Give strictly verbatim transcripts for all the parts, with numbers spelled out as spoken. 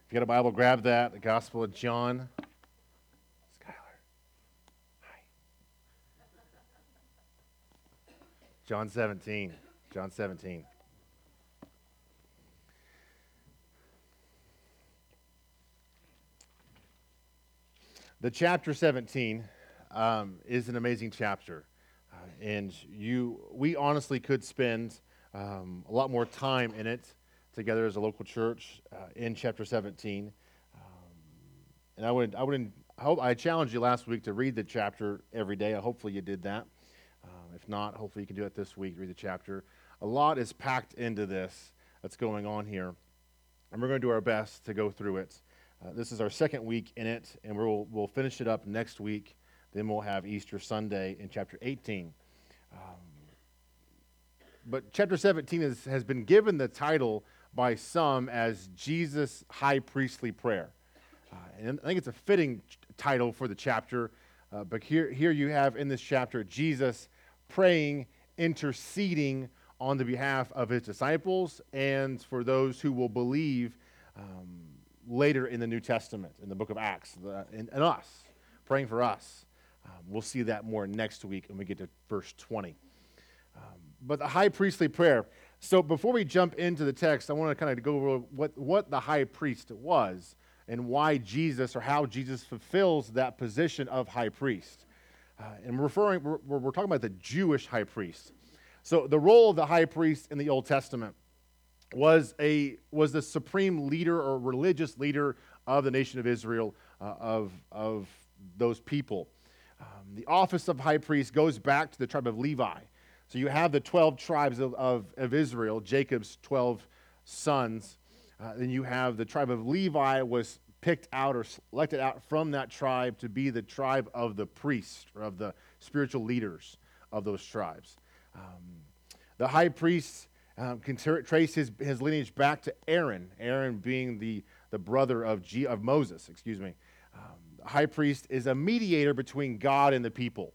If you got a Bible, grab that. The Gospel of John. Skylar. Hi. John seventeen. John seventeen. The chapter seventeen um, is an amazing chapter. Uh, and you, we honestly could spend um, a lot more time in it together as a local church uh, in chapter seventeen. Um, and I would, I would, I hope I challenged you last week to read the chapter every day. Hopefully you did that. Um, if not, hopefully you can do it this week. Read the chapter. A lot is packed into this that's going on here, and we're going to do our best to go through it. Uh, this is our second week in it, and we'll we'll finish it up next week. Then we'll have Easter Sunday in chapter eighteen. Um, but chapter seventeen is, has been given the title by some as Jesus' high priestly prayer. Uh, and I think it's a fitting ch- title for the chapter. Uh, but here, here you have in this chapter Jesus praying, interceding on the behalf of his disciples and for those who will believe um, later in the New Testament, in the book of Acts, the, and, and us, praying for us. Um, we'll see that more next week when we get to verse twenty. Um, but the high priestly prayer. So before we jump into the text, I want to kind of go over what, what the high priest was and why Jesus, or how Jesus fulfills that position of high priest. Uh, and we're referring, we're, we're talking about the Jewish high priest. So the role of the high priest in the Old Testament was a was the supreme leader or religious leader of the nation of Israel, uh, of of those people. Um, the office of high priest goes back to the tribe of Levi. So you have the twelve tribes of, of, of Israel, Jacob's twelve sons. Uh, then you have the tribe of Levi was picked out or selected out from that tribe to be the tribe of the priests, or of the spiritual leaders of those tribes. Um, the high priest um, can tra- trace his, his lineage back to Aaron, Aaron being the, the brother of, G- of Moses, excuse me. Um, the high priest is a mediator between God and the people.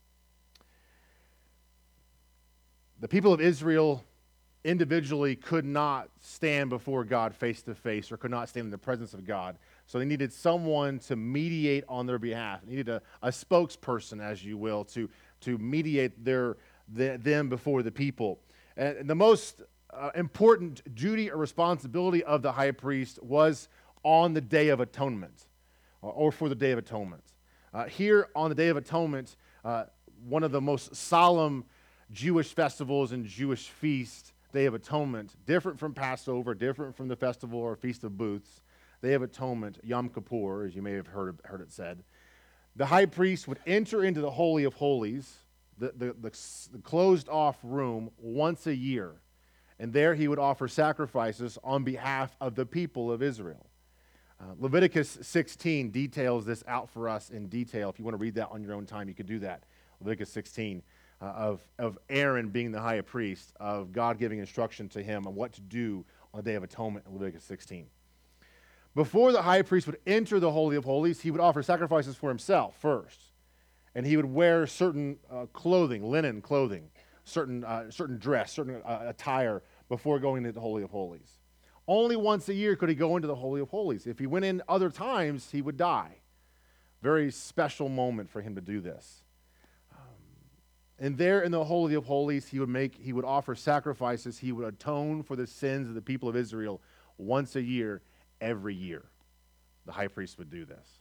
The people of Israel individually could not stand before God face to face, or could not stand in the presence of God. So they needed someone to mediate on their behalf. They needed a, a spokesperson, as you will, to, to mediate their, the, them before the people. And the most uh, important duty or responsibility of the high priest was on the Day of Atonement, or, or for the Day of Atonement. Uh, here on the Day of Atonement, uh, one of the most solemn Jewish festivals and Jewish feasts, Day of Atonement, different from Passover, different from the festival or Feast of Booths, Day of Atonement, Yom Kippur, as you may have heard, heard it said. The high priest would enter into the Holy of Holies, the, the, the, the closed-off room, once a year, and there he would offer sacrifices on behalf of the people of Israel. Uh, Leviticus sixteen details this out for us in detail. If you want to read that on your own time, you could do that. Leviticus sixteen. Uh, of, of Aaron being the high priest, of God giving instruction to him on what to do on the Day of Atonement in Leviticus sixteen. Before the high priest would enter the Holy of Holies, he would offer sacrifices for himself first. And he would wear certain uh, clothing, linen clothing, certain, uh, certain dress, certain uh, attire before going into the Holy of Holies. Only once a year could he go into the Holy of Holies. If he went in other times, he would die. Very special moment for him to do this. And there in the Holy of Holies, he would make, he would offer sacrifices. He would atone for the sins of the people of Israel once a year, every year. The high priest would do this.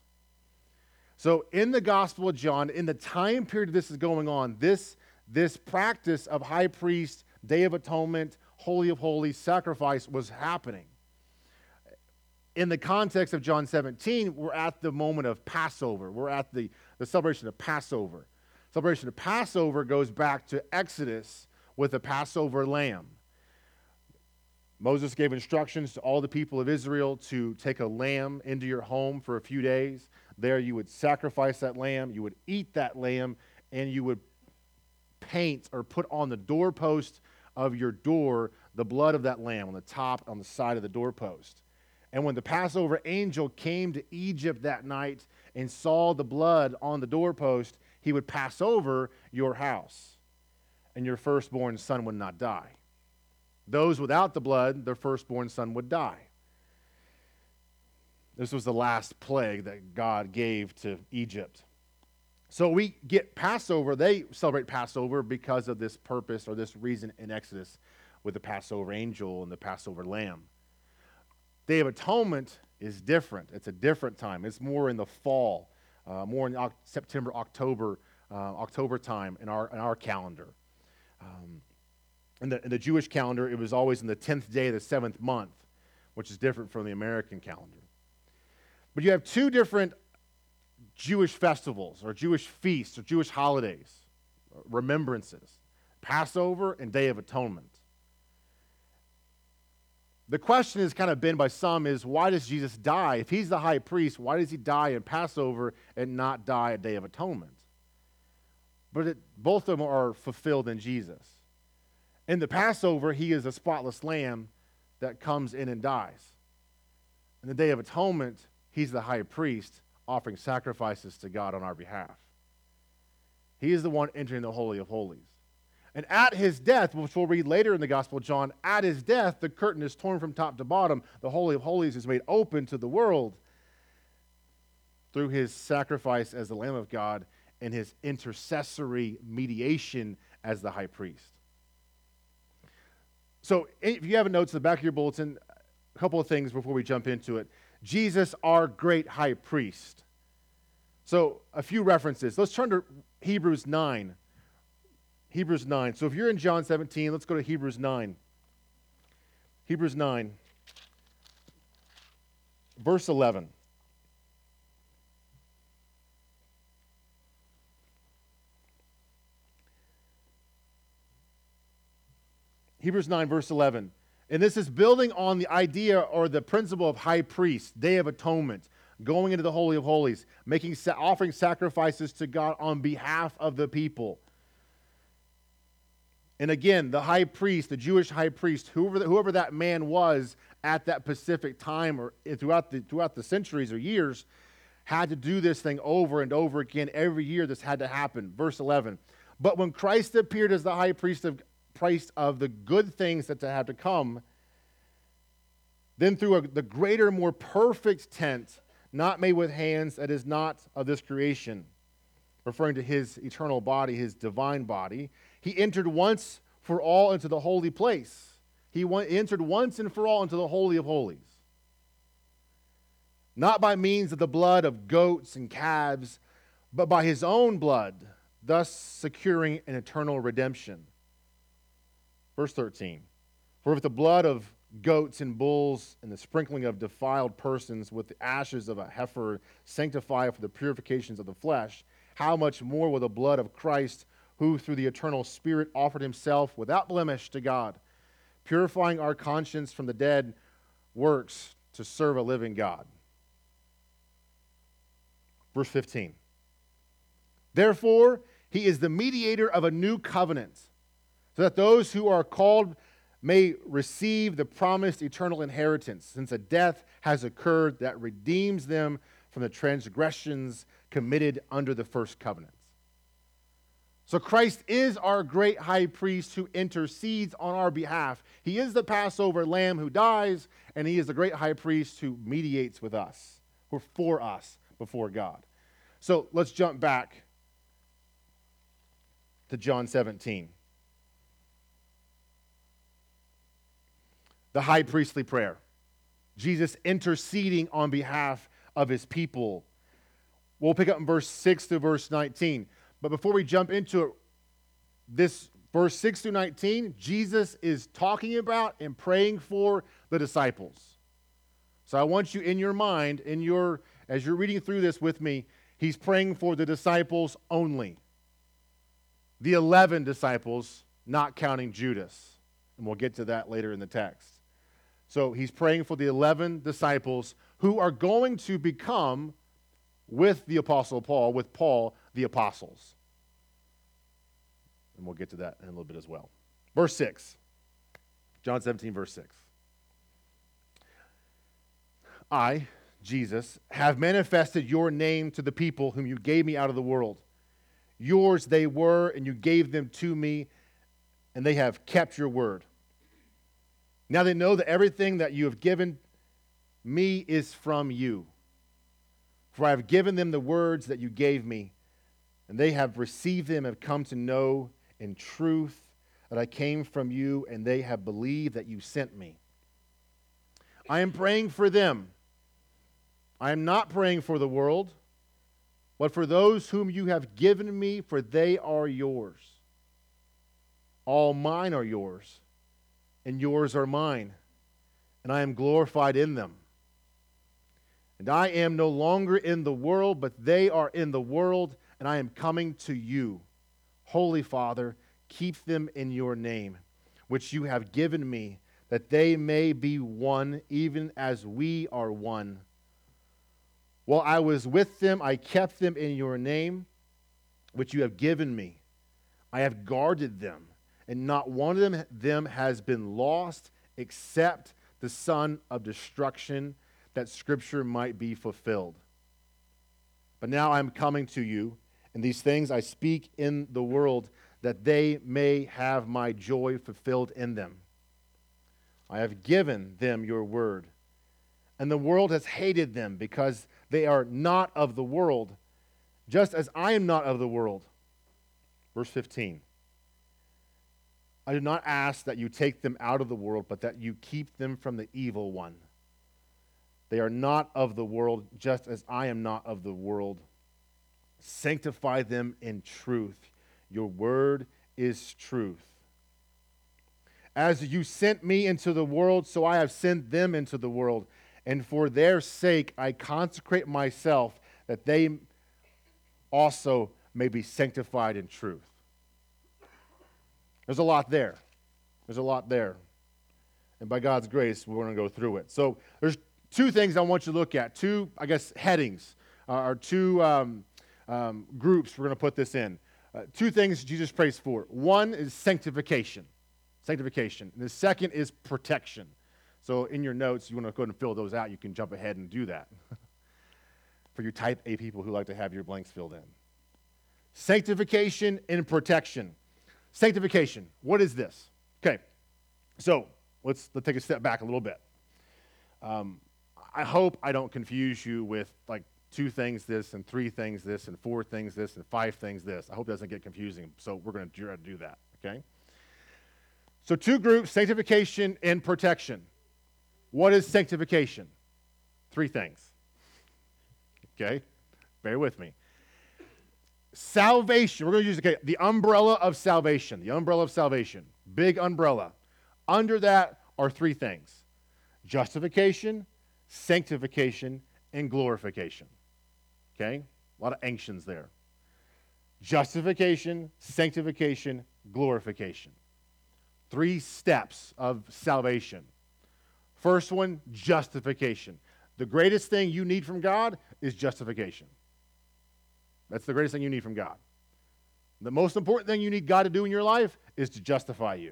So in the Gospel of John, in the time period this is going on, this, this practice of high priest, Day of Atonement, Holy of Holies, sacrifice was happening. In the context of John seventeen, we're at the moment of Passover. We're at the, the celebration of Passover. Celebration of Passover goes back to Exodus with the Passover lamb. Moses gave instructions to all the people of Israel to take a lamb into your home for a few days. There you would sacrifice that lamb, you would eat that lamb, and you would paint or put on the doorpost of your door the blood of that lamb on the top, on the side of the doorpost. And when the Passover angel came to Egypt that night and saw the blood on the doorpost, he would pass over your house, and your firstborn son would not die. Those without the blood, their firstborn son would die. This was the last plague that God gave to Egypt. So we get Passover. They celebrate Passover because of this purpose or this reason in Exodus with the Passover angel and the Passover lamb. Day of Atonement is different. It's a different time. It's more in the fall, uh, more in o- September, October, uh, October time in our in our calendar. Um, in the in the Jewish calendar, it was always in the tenth day of the seventh month, which is different from the American calendar. But you have two different Jewish festivals or Jewish feasts or Jewish holidays, remembrances, Passover and Day of Atonement. The question has kind of been by some is, why does Jesus die? If he's the high priest, why does he die in Passover and not die at Day of Atonement? But it, both of them are fulfilled in Jesus. In the Passover, he is a spotless lamb that comes in and dies. In the Day of Atonement, he's the high priest offering sacrifices to God on our behalf. He is the one entering the Holy of Holies. And at his death, which we'll read later in the Gospel of John, at his death, the curtain is torn from top to bottom. The Holy of Holies is made open to the world through his sacrifice as the Lamb of God and his intercessory mediation as the high priest. So if you have notes in the back of your bulletin, a couple of things before we jump into it. Jesus, our great high priest. So a few references. Let's turn to Hebrews nine. Hebrews nine. So if you're in John seventeen, let's go to Hebrews nine. Hebrews nine, verse eleven. Hebrews nine, verse eleven. And this is building on the idea or the principle of high priest, Day of Atonement, going into the Holy of Holies, making offering sacrifices to God on behalf of the people. And again, the high priest, the Jewish high priest, whoever, whoever that man was at that specific time or throughout the, throughout the centuries or years, had to do this thing over and over again. Every year this had to happen. Verse eleven. But when Christ appeared as the high priest of, priest of the good things that had to come, then through a, the greater, more perfect tent, not made with hands, that is not of this creation, referring to his eternal body, his divine body, he entered once for all into the holy place. He went, entered once and for all into the Holy of Holies. Not by means of the blood of goats and calves, but by his own blood, thus securing an eternal redemption. Verse thirteen. For if the blood of goats and bulls and the sprinkling of defiled persons with the ashes of a heifer sanctify for the purifications of the flesh, how much more will the blood of Christ, who through the eternal Spirit offered himself without blemish to God, purifying our conscience from the dead works to serve a living God. Verse fifteen. Therefore, he is the mediator of a new covenant, so that those who are called may receive the promised eternal inheritance, since a death has occurred that redeems them from the transgressions committed under the first covenant. So Christ is our great high priest who intercedes on our behalf. He is the Passover lamb who dies, and he is the great high priest who mediates with us, or for us before God. So let's jump back to John seventeen. The high priestly prayer. Jesus interceding on behalf of his people. We'll pick up in verse six to verse nineteen. But before we jump into it, this verse six through nineteen, Jesus is talking about and praying for the disciples. So I want you in your mind, in your as you're reading through this with me, he's praying for the disciples only. The eleven disciples, not counting Judas. And we'll get to that later in the text. So he's praying for the eleven disciples who are going to become, with the Apostle Paul, with Paul, the apostles. And we'll get to that in a little bit as well. Verse six. John seventeen, verse six. I, Jesus, have manifested your name to the people whom you gave me out of the world. Yours they were, and you gave them to me, and they have kept your word. Now they know that everything that you have given me is from you. For I have given them the words that you gave me, and they have received them and have come to know in truth that I came from you, and they have believed that you sent me. I am praying for them. I am not praying for the world, but for those whom you have given me, for they are yours. All mine are yours, and yours are mine, and I am glorified in them. And I am no longer in the world, but they are in the world, and I am coming to you. Holy Father, keep them in your name, which you have given me, that they may be one, even as we are one. While I was with them, I kept them in your name, which you have given me. I have guarded them, and not one of them, them has been lost except the son of destruction, that Scripture might be fulfilled. But now I am coming to you, and these things I speak in the world, that they may have my joy fulfilled in them. I have given them your word, and the world has hated them because they are not of the world, just as I am not of the world. Verse fifteen. I do not ask that you take them out of the world, but that you keep them from the evil one. They are not of the world, just as I am not of the world. Sanctify them in truth. Your word is truth. As you sent me into the world, so I have sent them into the world. And for their sake I consecrate myself, that they also may be sanctified in truth. There's a lot there. There's a lot there. And by God's grace, we're going to go through it. So there's two things I want you to look at. Two, I guess, headings, uh, or two um, um, groups we're going to put this in. Uh, two things Jesus prays for. One is sanctification. Sanctification. And the second is protection. So in your notes, you want to go ahead and fill those out. You can jump ahead and do that. For you type A people who like to have your blanks filled in. Sanctification and protection. Sanctification. What is this? Okay. So let's, let's take a step back a little bit. Um, I hope I don't confuse you with like two things this and three things this and four things this and five things this. I hope it doesn't get confusing. So we're going to try to do that. Okay. So two groups, sanctification and protection. What is sanctification? Three things. Okay? Bear with me. Salvation. We're going to use okay, the umbrella of salvation. The umbrella of salvation. Big umbrella. Under that are three things. Justification, sanctification, and glorification. Okay? A lot of ancients there. Justification, sanctification, glorification. Three steps of salvation. First one, justification. The greatest thing you need from God is justification. That's the greatest thing you need from God. The most important thing you need God to do in your life is to justify you,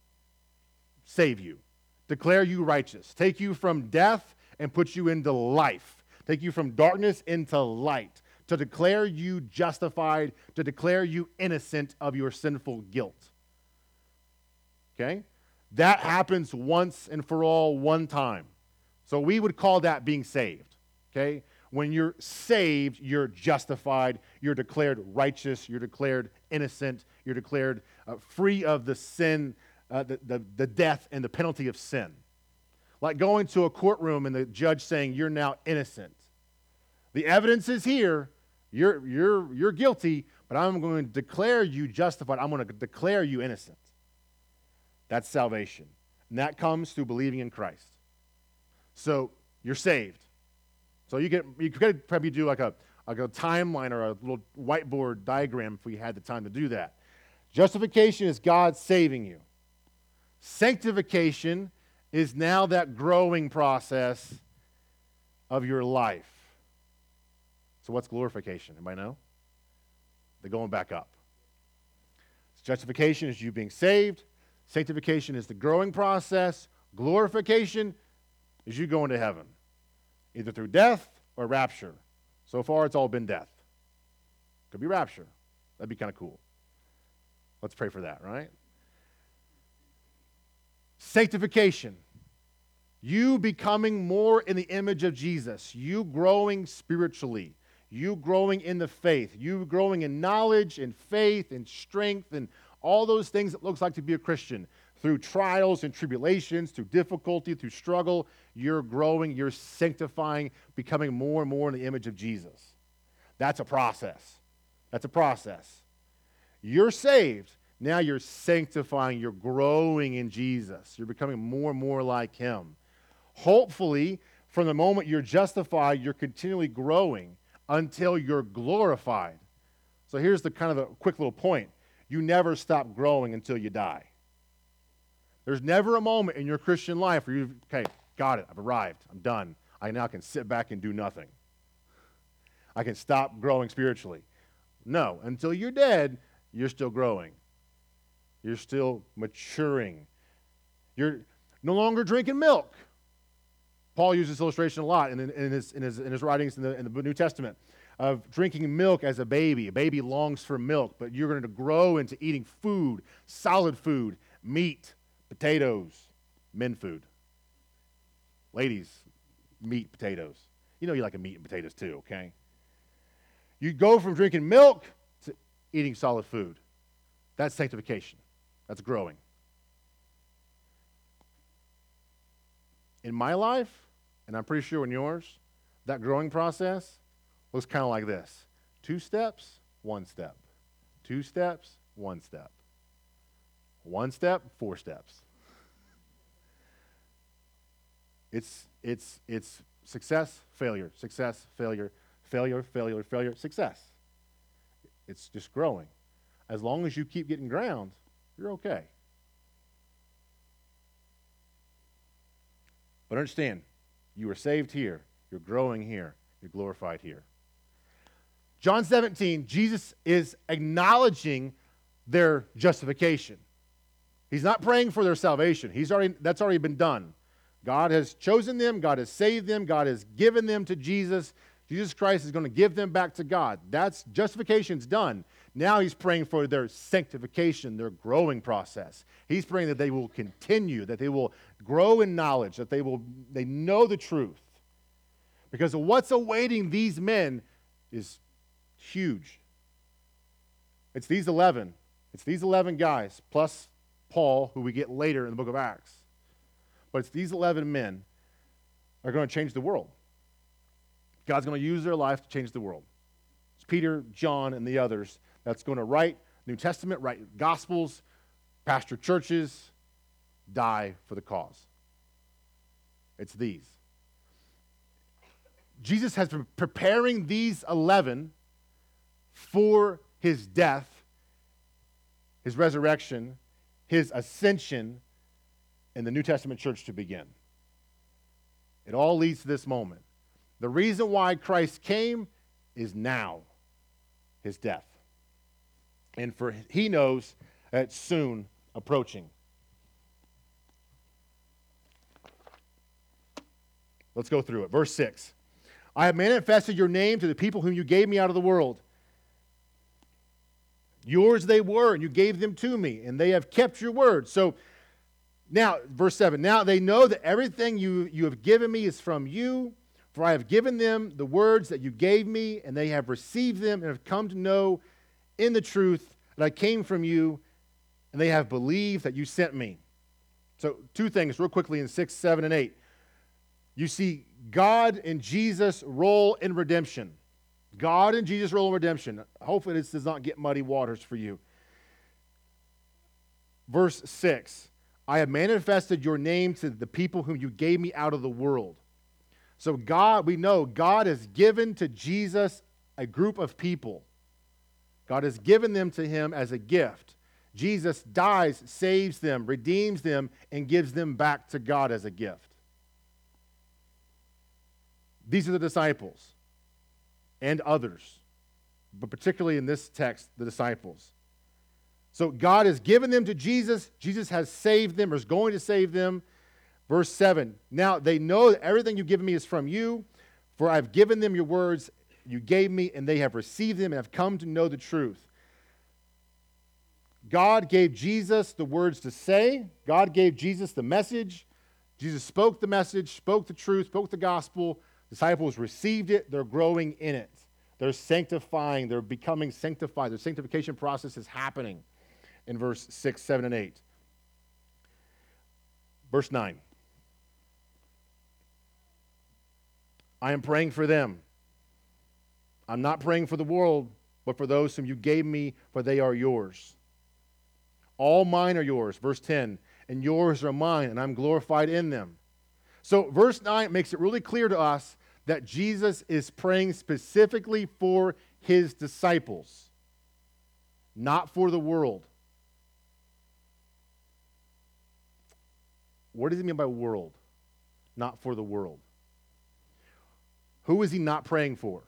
save you, declare you righteous, take you from death and put you into life, take you from darkness into light, to declare you justified, to declare you innocent of your sinful guilt. Okay? That happens once and for all, one time. So we would call that being saved. Okay? When you're saved, you're justified, you're declared righteous, you're declared innocent, you're declared uh, free of the sin, uh, the, the, the death and the penalty of sin. Like going to a courtroom and the judge saying, you're now innocent. The evidence is here, you're, you're, you're guilty, but I'm going to declare you justified, I'm going to declare you innocent. That's salvation. And that comes through believing in Christ. So you're saved. So you get you could probably do like a like a timeline or a little whiteboard diagram if we had the time to do that. Justification is God saving you. Sanctification is now that growing process of your life. So what's glorification? Anybody know? They're going back up. Justification is you being saved. Sanctification is the growing process. Glorification is you going to heaven, either through death or rapture. So far, it's all been death. Could be rapture. That'd be kind of cool. Let's pray for that, right? Sanctification. You becoming more in the image of Jesus, you growing spiritually, you growing in the faith, you growing in knowledge and faith and strength and all those things it looks like to be a Christian. Through trials and tribulations, through difficulty, through struggle, you're growing, you're sanctifying, becoming more and more in the image of Jesus. That's a process. That's a process. You're saved. Now you're sanctifying, you're growing in Jesus. You're becoming more and more like Him. Hopefully, from the moment you're justified, you're continually growing until you're glorified. So here's the kind of a quick little point. You never stop growing until you die. There's never a moment in your Christian life where you, okay, got it, I've arrived, I'm done. I now can sit back and do nothing. I can stop growing spiritually. No, until you're dead, you're still growing. You're still maturing. You're no longer drinking milk. Paul uses this illustration a lot in, in, his, in, his, in his writings in the, in the New Testament of drinking milk as a baby. A baby longs for milk, but you're going to grow into eating food, solid food, meat, potatoes, men food. Ladies, meat, potatoes. You know you like a meat and potatoes too, okay? You go from drinking milk to eating solid food. That's sanctification. That's growing. In my life, and I'm pretty sure in yours, that growing process looks kind of like this. Two steps, one step. Two steps, one step. One step, four steps. It's, it's, it's success, failure, success, failure, failure, failure, failure, success. It's just growing. As long as you keep getting ground, you're okay. But understand, you were saved here, you're growing here, you're glorified here. John seventeen, Jesus is acknowledging their justification. He's not praying for their salvation. He's already, that's already been done. God has chosen them. God has saved them. God has given them to Jesus. Jesus Christ is going to give them back to God. That's justification's done. Now he's praying for their sanctification, their growing process. He's praying that they will continue, that they will grow in knowledge, that they will they know the truth. Because what's awaiting these men is huge. It's these eleven. It's these eleven guys, plus Paul, who we get later in the book of Acts. But it's these eleven men are going to change the world. God's going to use their life to change the world. It's Peter, John, and the others that's going to write New Testament, write Gospels, pastor churches, die for the cause. It's these. Jesus has been preparing these eleven for his death, his resurrection, his ascension, and the New Testament church to begin. It all leads to this moment. The reason why Christ came is now, his death. And for he knows that it's soon approaching. Let's go through it. Verse six. I have manifested your name to the people whom you gave me out of the world. Yours they were, and you gave them to me, and they have kept your word. So now, verse seven, now they know that everything you, you have given me is from you, for I have given them the words that you gave me, and they have received them and have come to know in the truth that I came from you, and they have believed that you sent me. So two things real quickly in six, seven, and eight. You see God and Jesus' role in redemption. God and Jesus' role in redemption. Hopefully this does not get muddy waters for you. Verse six. I have manifested your name to the people whom you gave me out of the world. So God, we know God has given to Jesus a group of people. God has given them to him as a gift. Jesus dies, saves them, redeems them, and gives them back to God as a gift. These are the disciples and others, but particularly in this text, the disciples. So God has given them to Jesus. Jesus has saved them or is going to save them. Verse seven, now they know that everything you've given me is from you, for I've given them your words you gave me, and they have received them and have come to know the truth. God gave Jesus the words to say. God gave Jesus the message. Jesus spoke the message, spoke the truth, spoke the gospel. Disciples received it. They're growing in it. They're sanctifying. They're becoming sanctified. Their sanctification process is happening in verse six, seven, and eight. Verse nine. I am praying for them. I'm not praying for the world, but for those whom you gave me, for they are yours. All mine are yours. Verse ten. And yours are mine, and I'm glorified in them. So verse nine makes it really clear to us that Jesus is praying specifically for his disciples, not for the world. What does he mean by world? Not for the world. Who is he not praying for?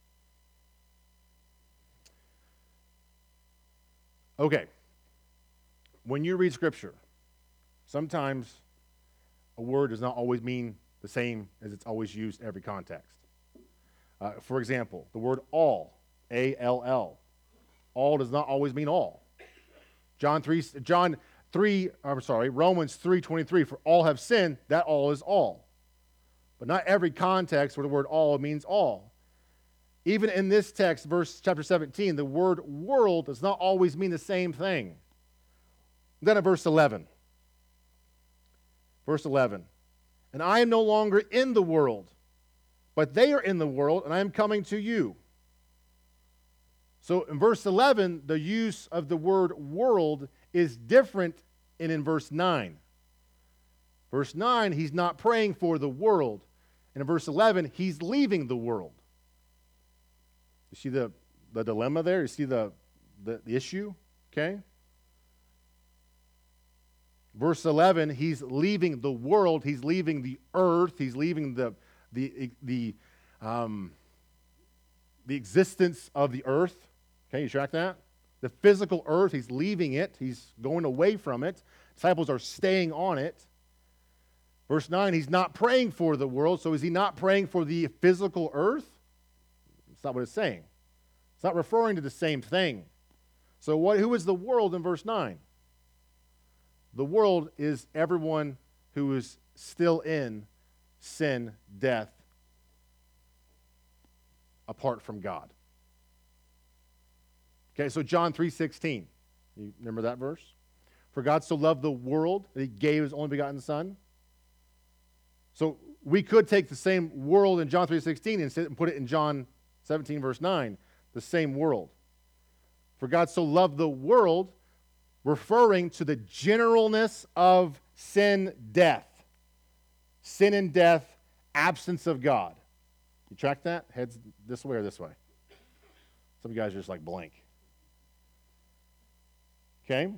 Okay. When you read Scripture, sometimes a word does not always mean the same as it's always used in every context. Uh, for example, the word all, A L L. All does not always mean all. John three, John three, I'm sorry, Romans three twenty-three, for all have sinned, that all is all. But not every context where the word all means all. Even in this text, verse chapter seventeen, the word world does not always mean the same thing. Then at verse eleven. Verse eleven. And I am no longer in the world, but they are in the world, and I am coming to you. So in verse eleven, the use of the word world is different than in verse nine. Verse nine, he's not praying for the world. And in verse eleven, he's leaving the world. You see the, the dilemma there? You see the, the, the issue? Okay? Verse eleven, he's leaving the world. He's leaving the earth. He's leaving the, the, the, um, the existence of the earth. Okay, you track that? The physical earth, he's leaving it. He's going away from it. Disciples are staying on it. Verse nine, he's not praying for the world. So is he not praying for the physical earth? That's not what it's saying. It's not referring to the same thing. So what? Who is the world in verse nine? The world is everyone who is still in sin, death, apart from God. Okay, so John three sixteen. You remember that verse? For God so loved the world that he gave his only begotten Son. So we could take the same world in John three sixteen and, and put it in John seventeen, verse nine, the same world. For God so loved the world, referring to the generalness of sin, death. Sin and death, absence of God. You track that? Heads this way or this way? Some of you guys are just like blank. Okay?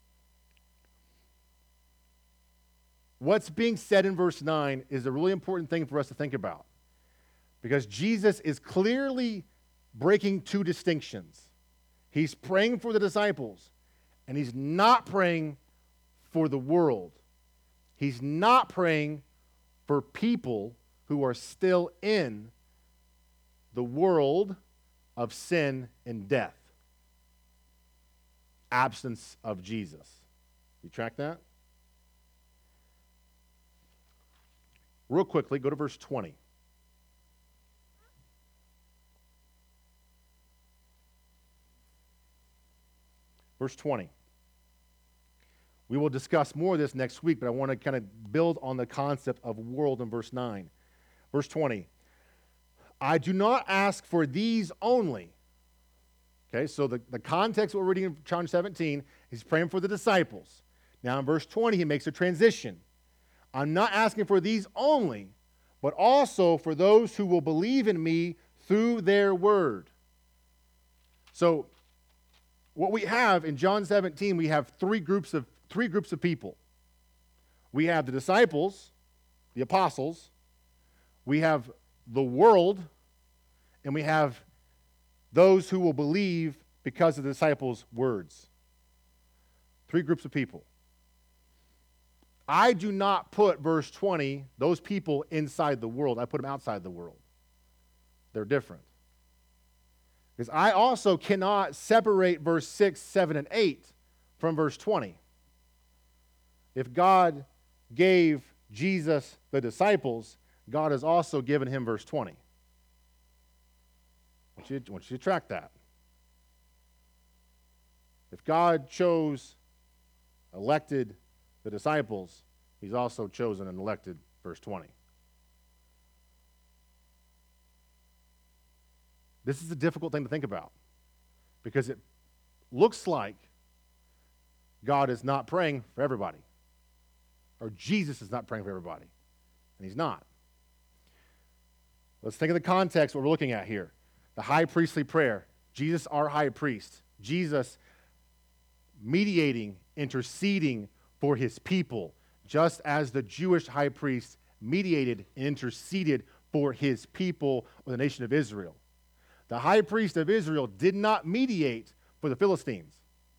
What's being said in verse nine is a really important thing for us to think about. Because Jesus is clearly breaking two distinctions. He's praying for the disciples, and he's not praying for the world. He's not praying for people who are still in the world of sin and death. Absence of Jesus. You track that? Real quickly, go to verse twenty. Verse twenty. We will discuss more of this next week, but I want to kind of build on the concept of world in verse nine. Verse twenty. I do not ask for these only. Okay, so the, the context we're reading in John seventeen, he's praying for the disciples. Now in verse twenty, he makes a transition. I'm not asking for these only, but also for those who will believe in me through their word. So what we have in John seventeen, we have three groups of three groups of people. We have the disciples, the apostles, we have the world, and we have those who will believe because of the disciples' words. Three groups of people. I do not put verse twenty, those people, inside the world. I put them outside the world. They're different. Because I also cannot separate verse six, seven, and eight from verse twenty. If God gave Jesus the disciples, God has also given him verse twenty. I want you, I want you to track that. If God chose, elected the disciples, he's also chosen and elected verse twenty. This is a difficult thing to think about because it looks like God is not praying for everybody, or Jesus is not praying for everybody, and he's not. Let's think of the context, what we're looking at here. The high priestly prayer, Jesus our high priest, Jesus mediating, interceding for his people, just as the Jewish high priest mediated and interceded for his people or the nation of Israel. The high priest of Israel did not mediate for the Philistines.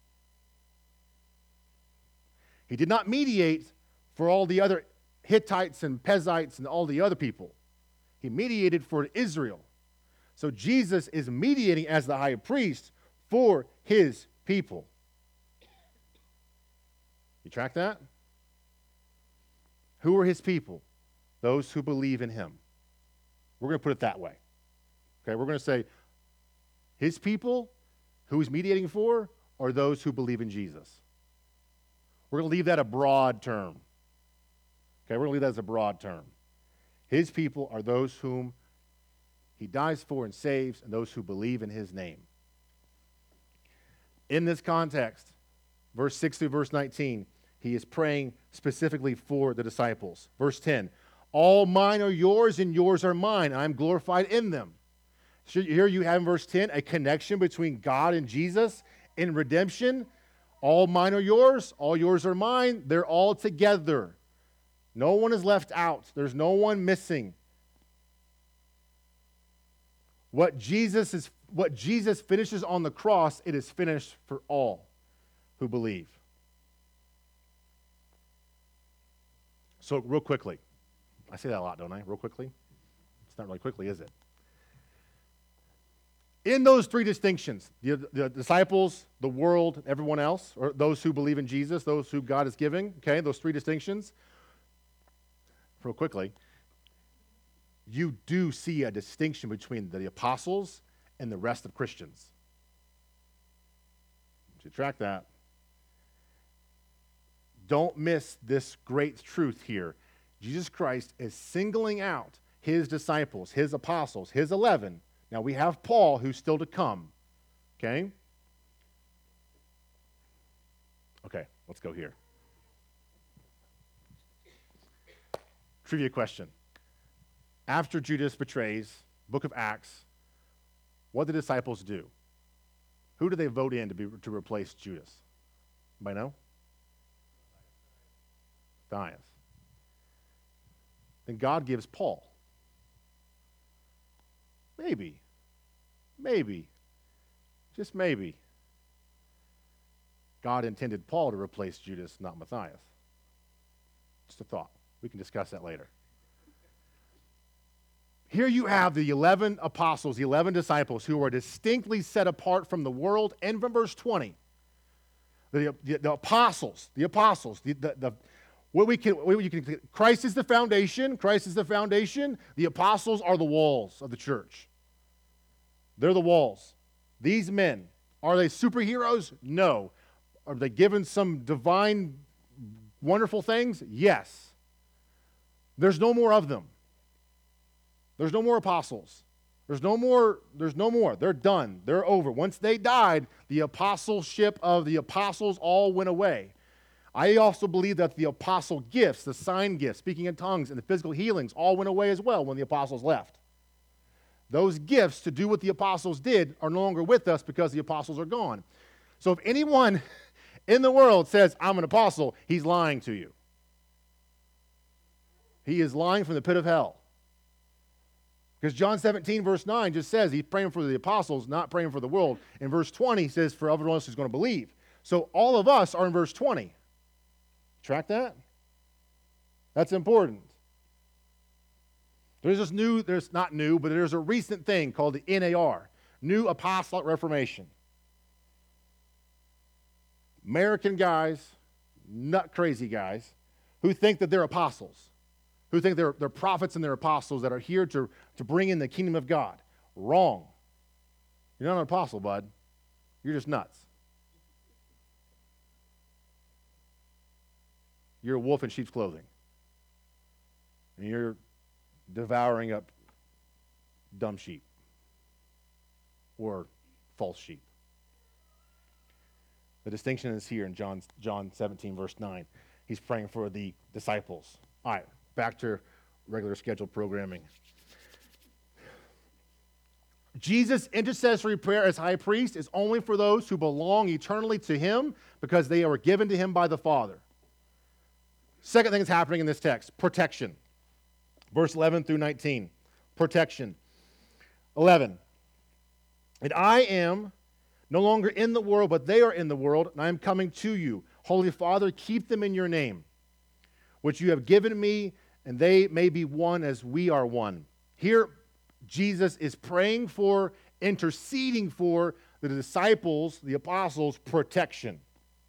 He did not mediate for all the other Hittites and Perizzites and all the other people. He mediated for Israel. So Jesus is mediating as the high priest for his people. You track that? Who are his people? Those who believe in him. We're going to put it that way. Okay, we're going to say his people, who he's mediating for, are those who believe in Jesus. We're going to leave that a broad term. Okay, we're going to leave that as a broad term. His people are those whom he dies for and saves, and those who believe in his name. In this context, verse six through verse nineteen, he is praying specifically for the disciples. Verse ten, all mine are yours, and yours are mine, and I'm glorified in them. So here you have in verse ten a connection between God and Jesus in redemption. All mine are yours, all yours are mine. They're all together. No one is left out. There's no one missing. What Jesus is, what Jesus finishes on the cross, it is finished for all who believe. So real quickly, I say that a lot, don't I? Real quickly? It's not really quickly, is it? In those three distinctions, the, the disciples, the world, everyone else, or those who believe in Jesus, those who God is giving, okay, those three distinctions, real quickly, you do see a distinction between the apostles and the rest of Christians. To track that, don't miss this great truth here. Jesus Christ is singling out his disciples, his apostles, his eleven. Now we have Paul who's still to come. Okay? Okay, let's go here. Trivia question. After Judas betrays, book of Acts, what do the disciples do? Who do they vote in to be to replace Judas? Anybody know? Matthias. Then God gives Paul. Maybe. Maybe. Just maybe. God intended Paul to replace Judas, not Matthias. Just a thought. We can discuss that later. Here you have the eleven apostles, the eleven disciples who are distinctly set apart from the world. And from verse twenty, the, the, the apostles, the apostles, the, the, the what we can, what you can, Christ is the foundation. Christ is the foundation. The apostles are the walls of the church. They're the walls. These men, are they superheroes? No. Are they given some divine, wonderful things? Yes. There's no more of them. There's no more apostles. There's no more, there's no more. They're done. They're over. Once they died, the apostleship of the apostles all went away. I also believe that the apostle gifts, the sign gifts, speaking in tongues, and the physical healings all went away as well when the apostles left. Those gifts to do what the apostles did are no longer with us because the apostles are gone. So if anyone in the world says, I'm an apostle, he's lying to you. He is lying from the pit of hell. Because John seventeen, verse nine just says he's praying for the apostles, not praying for the world. In verse twenty, he says for everyone else who's going to believe. So all of us are in verse twenty. Track that? That's important. There's this new, there's not new, but there's a recent thing called the N A R, New Apostolic Reformation. American guys, nut crazy guys, who think that they're apostles. who think they're, they're prophets and they're apostles that are here to, to bring in the kingdom of God. Wrong. You're not an apostle, bud. You're just nuts. You're a wolf in sheep's clothing. And you're devouring up dumb sheep or false sheep. The distinction is here in John, John seventeen, verse nine. He's praying for the disciples. All right, back to regular scheduled programming. Jesus' intercessory prayer as high priest is only for those who belong eternally to him because they are given to him by the Father. Second thing that's happening in this text, protection. Verse eleven through nineteen, protection. eleven, and I am no longer in the world, but they are in the world, and I am coming to you. Holy Father, keep them in your name, which you have given me, and they may be one as we are one. Here, Jesus is praying for, interceding for the disciples, the apostles' protection.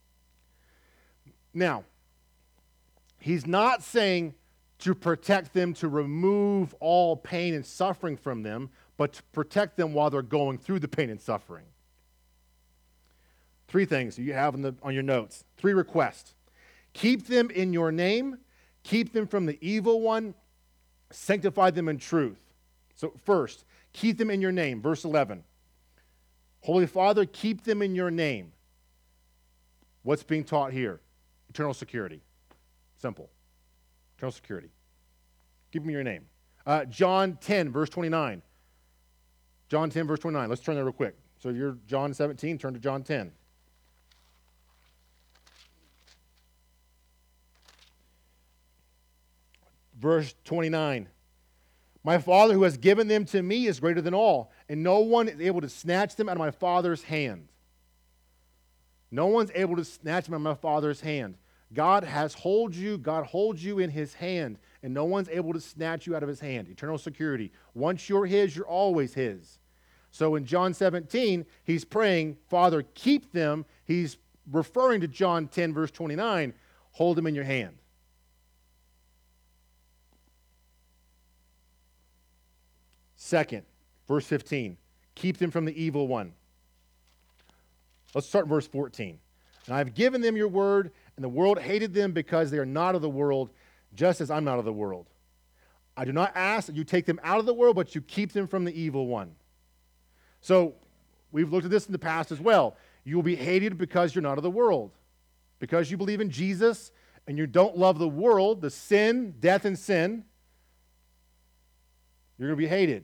Now, he's not saying to protect them, to remove all pain and suffering from them, but to protect them while they're going through the pain and suffering. Three things you have on, the, on your notes. Three requests. Keep them in your name. Keep them from the evil one. Sanctify them in truth. So first, keep them in your name. Verse eleven. Holy Father, keep them in your name. What's being taught here? Eternal security. Simple. Eternal security. Keep them in your name. Uh, John ten, verse twenty-nine. John ten, verse twenty-nine. Let's turn there real quick. So if you're John seventeen, turn to John ten. Verse twenty-nine. My Father who has given them to me is greater than all, and no one is able to snatch them out of my Father's hand. No one's able to snatch them out of my Father's hand. God has hold you, God holds you in his hand, and no one's able to snatch you out of his hand. Eternal security. Once you're his, you're always his. So in John seventeen, he's praying, Father, keep them. He's referring to John ten, verse twenty-nine, hold them in your hand. Second, verse fifteen, keep them from the evil one. Let's start in verse fourteen. And I have given them your word, and the world hated them because they are not of the world, just as I'm not of the world. I do not ask that you take them out of the world, but you keep them from the evil one. So we've looked at this in the past as well. You will be hated because you're not of the world. Because you believe in Jesus and you don't love the world, the sin, death and sin, you're going to be hated.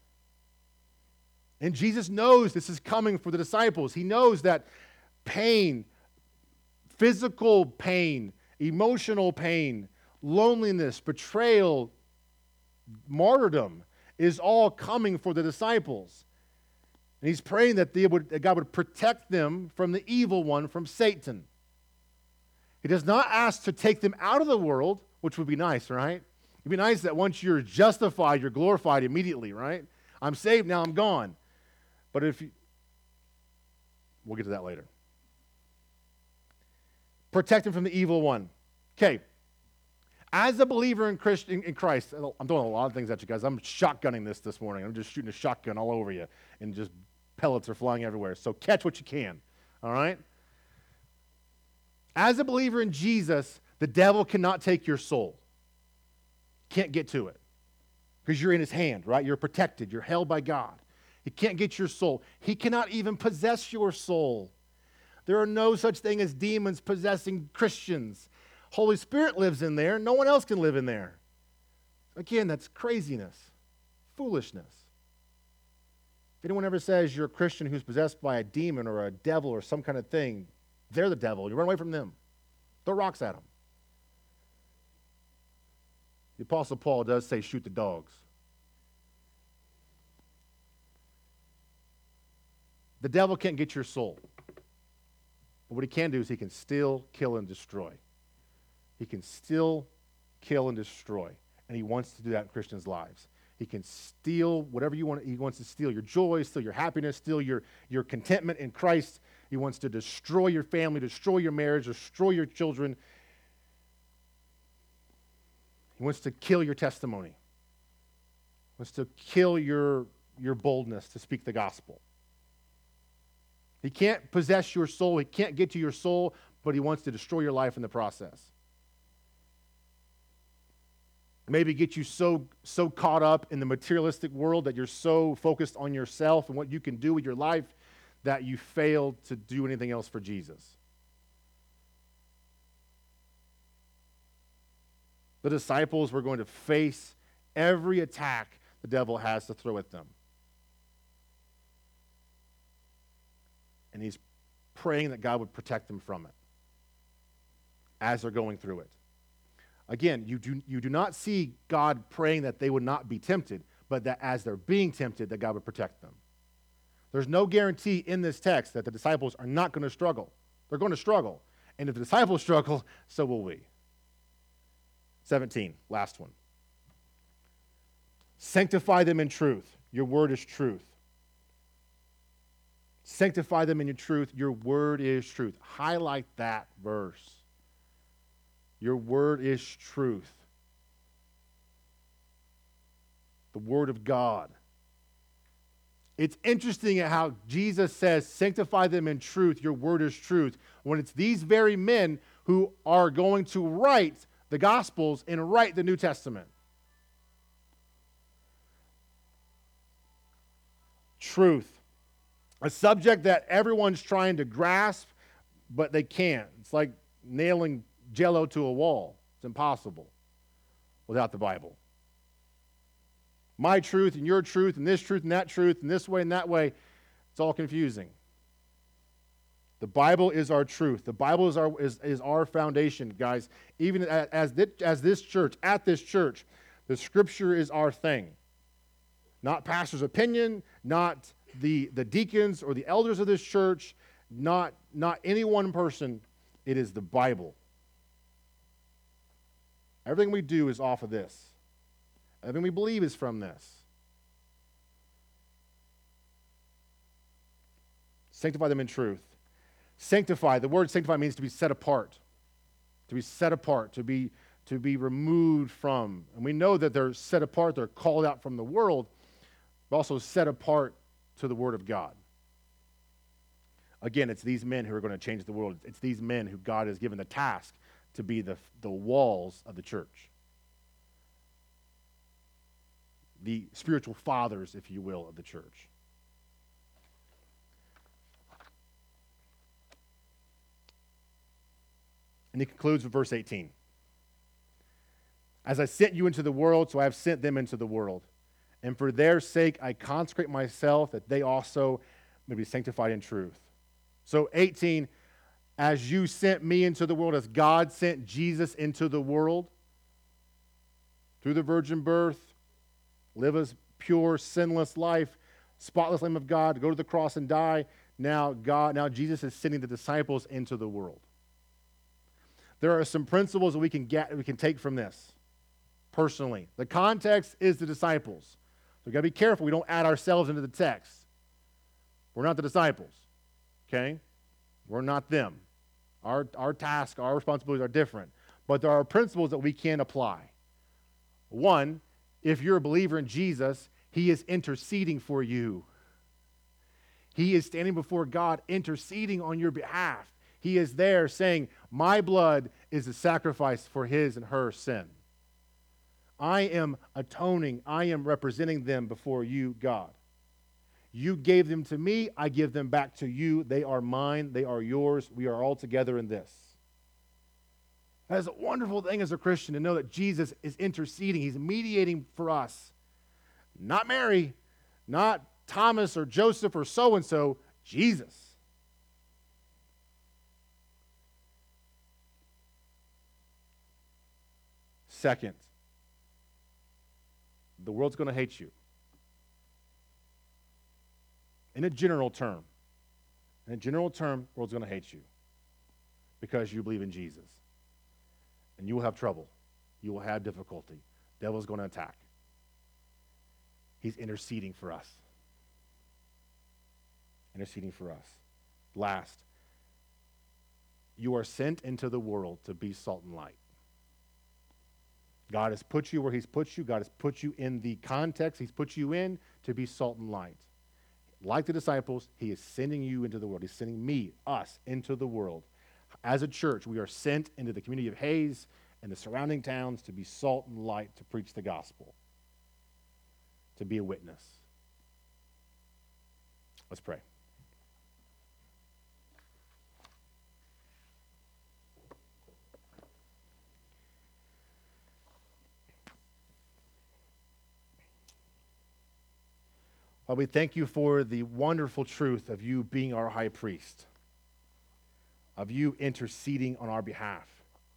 And Jesus knows this is coming for the disciples. He knows that pain, physical pain, emotional pain, loneliness, betrayal, martyrdom is all coming for the disciples. And he's praying that, they would, that God would protect them from the evil one, from Satan. He does not ask to take them out of the world, which would be nice, right? It'd be nice that once you're justified, you're glorified immediately, right? I'm saved, now I'm gone. But if you, we'll get to that later. Protect them from the evil one. Okay. As a believer in, Christ, in, in Christ, I'm doing a lot of things at you guys. I'm shotgunning this this morning. I'm just shooting a shotgun all over you, and just pellets are flying everywhere. So catch what you can, all right? As a believer in Jesus, the devil cannot take your soul. Can't get to it because you're in his hand, right? You're protected. You're held by God. He can't get your soul. He cannot even possess your soul. There are no such thing as demons possessing Christians. Holy Spirit lives in there. No one else can live in there. Again, that's craziness, foolishness. If anyone ever says you're a Christian who's possessed by a demon or a devil or some kind of thing, they're the devil. You run away from them. Throw rocks at them. The Apostle Paul does say shoot the dogs. The devil can't get your soul. But what he can do is he can steal, kill, and destroy. He can still kill and destroy. And he wants to do that in Christians' lives. He can steal whatever you want. He wants to steal your joy, steal your happiness, steal your, your contentment in Christ. He wants to destroy your family, destroy your marriage, destroy your children. He wants to kill your testimony. He wants to kill your, your boldness to speak the gospel. He can't possess your soul. He can't get to your soul, but he wants to destroy your life in the process. Maybe get you so, so caught up in the materialistic world that you're so focused on yourself and what you can do with your life that you fail to do anything else for Jesus. The disciples were going to face every attack the devil has to throw at them. And he's praying that God would protect them from it as they're going through it. Again, you do, you do not see God praying that they would not be tempted, but that as they're being tempted, that God would protect them. There's no guarantee in this text that the disciples are not going to struggle. They're going to struggle. And if the disciples struggle, so will we. seventeen, last one. Sanctify them in truth. Your word is truth. Sanctify them in your truth. Your word is truth. Highlight that verse. Your word is truth. The word of God. It's interesting at how Jesus says, sanctify them in truth. Your word is truth. When it's these very men who are going to write the Gospels and write the New Testament. Truth. A subject that everyone's trying to grasp, but they can't. It's like nailing Jell-O to a wall. It's impossible without the Bible. My truth and your truth and this truth and that truth and this way and that way, it's all confusing. The Bible is our truth. The Bible is our, is, is our foundation, guys. Even as this, as this church, at this church, the Scripture is our thing. Not pastor's opinion, not the, the deacons or the elders of this church, not, not any one person. It is the Bible. Everything we do is off of this. Everything we believe is from this. Sanctify them in truth. Sanctify, the word sanctify means to be set apart. To be set apart, to be, to be removed from. And we know that they're set apart, they're called out from the world, but also set apart to the Word of God. Again, it's these men who are going to change the world. It's these men who God has given the task to be the, the walls of the church. The spiritual fathers, if you will, of the church. And he concludes with verse eighteen. As I sent you into the world, so I have sent them into the world. And for their sake I consecrate myself, that they also may be sanctified in truth. So eighteen, as you sent me into the world, as God sent Jesus into the world, through the virgin birth, live a pure, sinless life, spotless Lamb of God, go to the cross and die. Now God, now Jesus is sending the disciples into the world. There are some principles that we can get, we can take from this personally. The context is the disciples. So we've got to be careful we don't add ourselves into the text. We're not the disciples, okay? We're not them. Our, our task, our responsibilities are different. But there are principles that we can apply. One, if you're a believer in Jesus, he is interceding for you. He is standing before God interceding on your behalf. He is there saying, my blood is a sacrifice for his and her sin. I am atoning. I am representing them before you, God. You gave them to me. I give them back to you. They are mine. They are yours. We are all together in this. That is a wonderful thing as a Christian to know that Jesus is interceding. He's mediating for us. Not Mary, not Thomas or Joseph or so-and-so, Jesus. Second, the world's going to hate you. In a general term. In a general term, the world's going to hate you because you believe in Jesus. And you will have trouble. You will have difficulty. The devil's going to attack. He's interceding for us. Interceding for us. Last, you are sent into the world to be salt and light. God has put you where he's put you. God has put you in the context he's put you in to be salt and light. Like the disciples, he is sending you into the world. He's sending me, us, into the world. As a church, we are sent into the community of Hayes and the surrounding towns to be salt and light, to preach the gospel, to be a witness. Let's pray. Father, we thank you for the wonderful truth of you being our high priest, of you interceding on our behalf.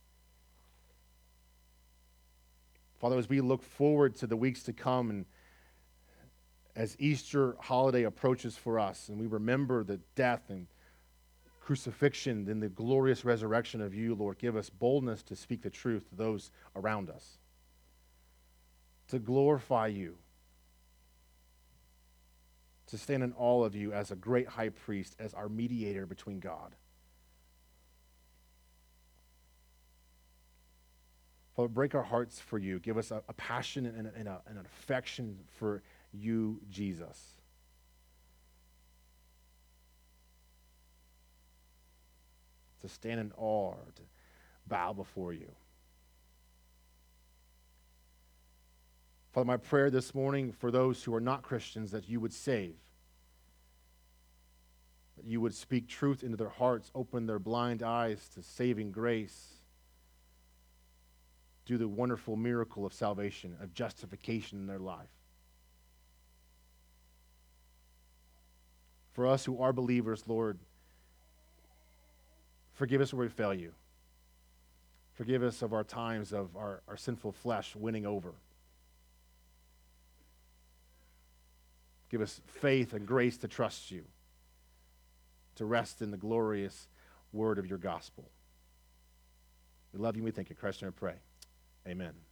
Father, as we look forward to the weeks to come and as Easter holiday approaches for us and we remember the death and crucifixion and the glorious resurrection of you, Lord, give us boldness to speak the truth to those around us, to glorify you, to stand in awe of you as a great high priest, as our mediator between God. Father, break our hearts for you. Give us a, a passion and, a, and, a, and an affection for you, Jesus. To stand in awe, to bow before you. Father, my prayer this morning for those who are not Christians, that you would save, that you would speak truth into their hearts, open their blind eyes to saving grace, do the wonderful miracle of salvation, of justification in their life. For us who are believers, Lord, forgive us where we fail you. Forgive us of our times of our, our sinful flesh winning over. Give us faith and grace to trust you, to rest in the glorious word of your gospel. We love you and we thank you. In Christ's name I pray. Amen.